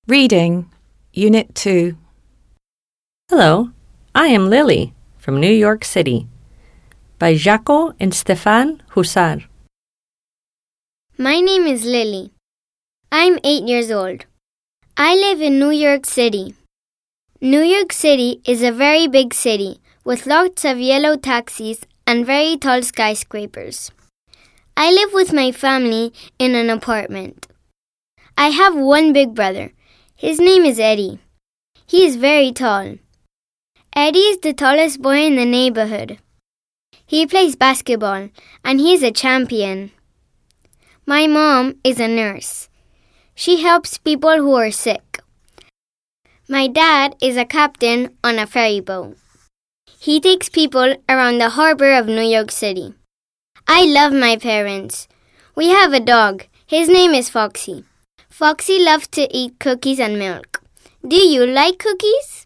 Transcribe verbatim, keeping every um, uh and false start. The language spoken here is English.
Reading, Unit two. Hello, I am Lily from New York City by Jaco and Stéphane Houssard. My name is Lily. I'm eight years old. I live in New York City. New York City is a very big city with lots of yellow taxis and very tall skyscrapers. I live with my family in an apartment. I have one big brother. His name is Eddie. He is very tall. Eddie is the tallest boy in the neighborhood. He plays basketball and he is a champion. My mom is a nurse. She helps people who are sick. My dad is a captain on a ferry boat. He takes people around the harbor of New York City. I love my parents. We have a dog. His name is Foxy. Foxy loves to eat cookies and milk. Do you like cookies?